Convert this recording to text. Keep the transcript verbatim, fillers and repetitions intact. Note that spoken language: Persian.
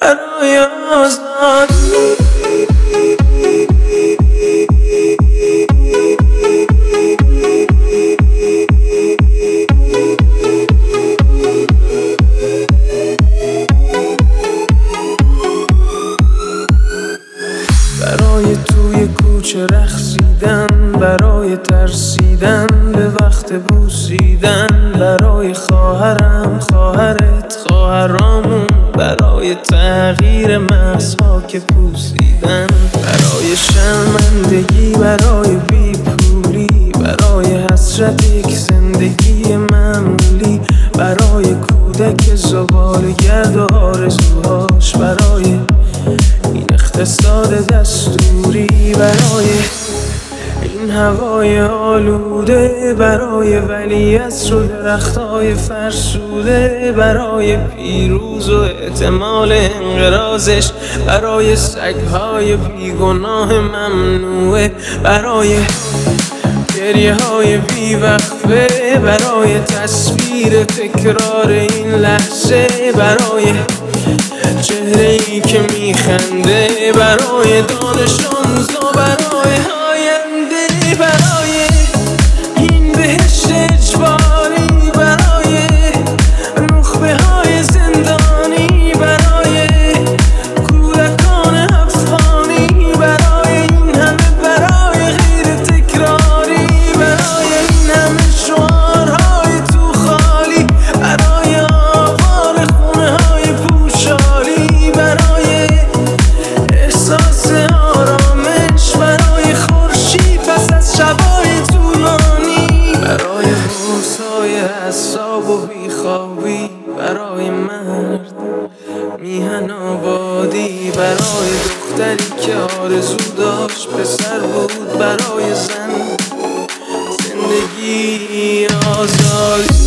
برای آزادی. برای توی کوچه رقصیدن، برای ترسیدن به وقت بوسیدن، برای خواهرم خواهرت خواهرامون، برای تغییر مغزها که پوسیدن، برای شرمندگی، برای بیپولی، برای حسرت یک زندگی معمولی، برای کودک زباله‌گرد و آرزوهاش، برای این اقتصاد دستوری، برای این هوای آلوده، برای ولیعصر و درختای فرسوده، برای پیروز و احتمال انقراضش، برای سگهای بیگناه ممنوعه، برای گریه های بیوقفه، برای تصویر تکرار این لحظه، برای چهره‌ای که میخنده، برای دانش آموزا، برای آینده، برای این بهشت اجباری، برای نخبه های زندانی، برای کودکان افغانی، برای این همه برای غیر تکراری، برای این همه شعارهای تو خالی، برای آوار خونه های پوشالی، برای احساس آرامش، برای خورشید پس از شبای طولانی، برای بورسای اعصاب و بیخوابی، برای مرد میهن آبادی، برای دختری که آرزو داشت پسر بود، برای زن زندگی آزادی.